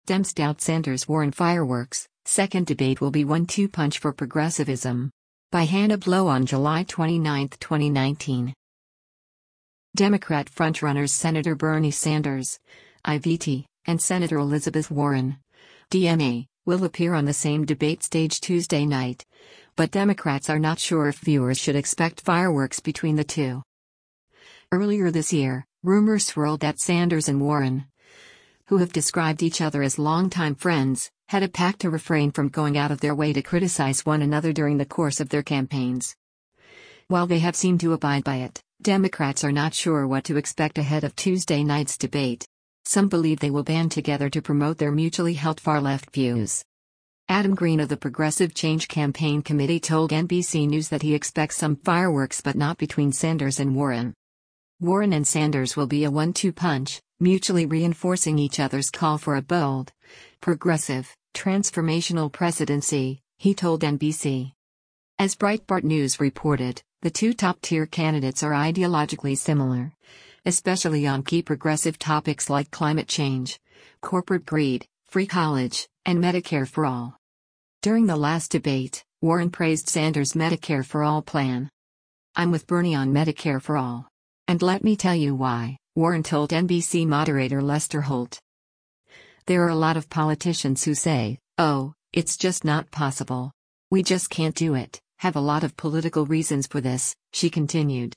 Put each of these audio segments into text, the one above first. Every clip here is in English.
Dems doubt Sanders-Warren fireworks. Second debate will be 1-2 punch for progressivism. By Hannah Blow on July 29, 2019. Democrat frontrunners Senator Bernie Sanders, IVT, and Senator Elizabeth Warren, DMA, will appear on the same debate stage Tuesday night, but Democrats are not sure if viewers should expect fireworks between the two. Earlier this year, rumors swirled that Sanders and Warren, who have described each other as longtime friends, had a pact to refrain from going out of their way to criticize one another during the course of their campaigns. While they have seemed to abide by it, Democrats are not sure what to expect ahead of Tuesday night's debate. Some believe they will band together to promote their mutually held far-left views. Adam Green of the Progressive Change Campaign Committee told NBC News that he expects some fireworks but not between Sanders and Warren. Warren and Sanders will be a 1-2 punch, mutually reinforcing each other's call for a bold, progressive, transformational presidency, he told NBC. As Breitbart News reported, the two top-tier candidates are ideologically similar, especially on key progressive topics like climate change, corporate greed, free college, and Medicare for all. During the last debate, Warren praised Sanders' Medicare for All plan. "I'm with Bernie on Medicare for all. And let me tell you why," Warren told NBC moderator Lester Holt. "There are a lot of politicians who say, 'Oh, it's just not possible. We just can't do it,' have a lot of political reasons for this," she continued.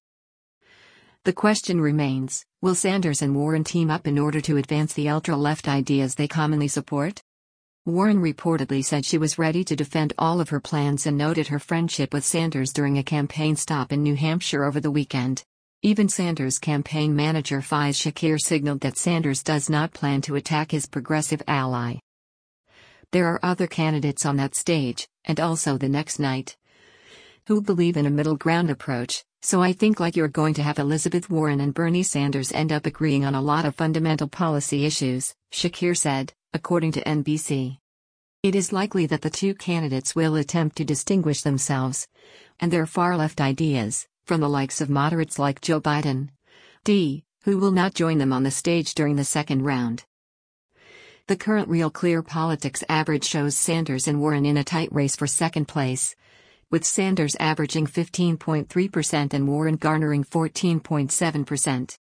The question remains, will Sanders and Warren team up in order to advance the ultra-left ideas they commonly support? Warren reportedly said she was ready to defend all of her plans and noted her friendship with Sanders during a campaign stop in New Hampshire over the weekend. Even Sanders' campaign manager Faiz Shakir signaled that Sanders does not plan to attack his progressive ally. There are other candidates on that stage, and also the next night, who believe in a middle ground approach, so I think like you're going to have Elizabeth Warren and Bernie Sanders end up agreeing on a lot of fundamental policy issues, Shakir said, according to NBC. It is likely that the two candidates will attempt to distinguish themselves and their far-left ideas from the likes of moderates like Joe Biden, who will not join them on the stage during the second round. The current Real Clear Politics average shows Sanders and Warren in a tight race for second place, with Sanders averaging 15.3% and Warren garnering 14.7%.